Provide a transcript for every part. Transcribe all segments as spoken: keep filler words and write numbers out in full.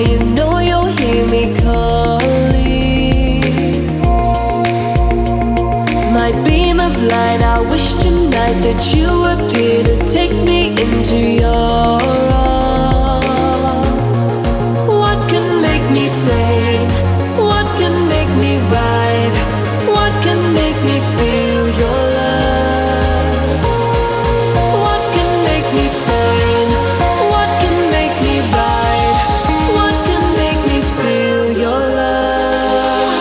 you know you'll hear me calling. My beam of light, I wish tonight that you appear to take me into your arms. What can make me sane? What can make me right? What can make me feel your love? What can make me sane? What can make me right? What can make me feel your love?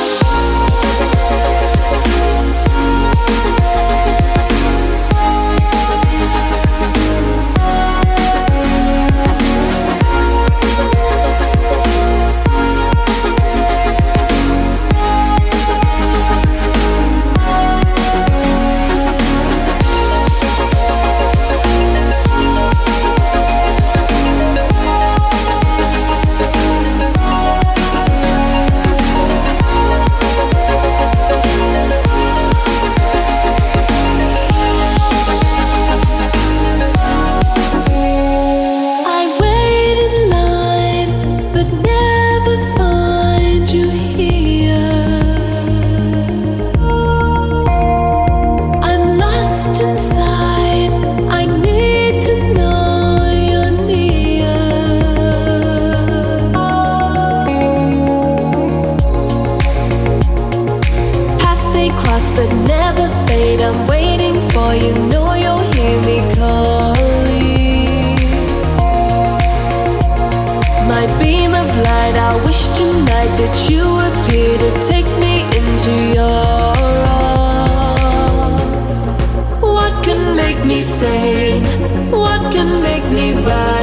But never fade, I'm waiting for you, know you'll hear me calling. My beam of light, I wish tonight that you appear to take me into your arms. What can make me sane? What can make me right?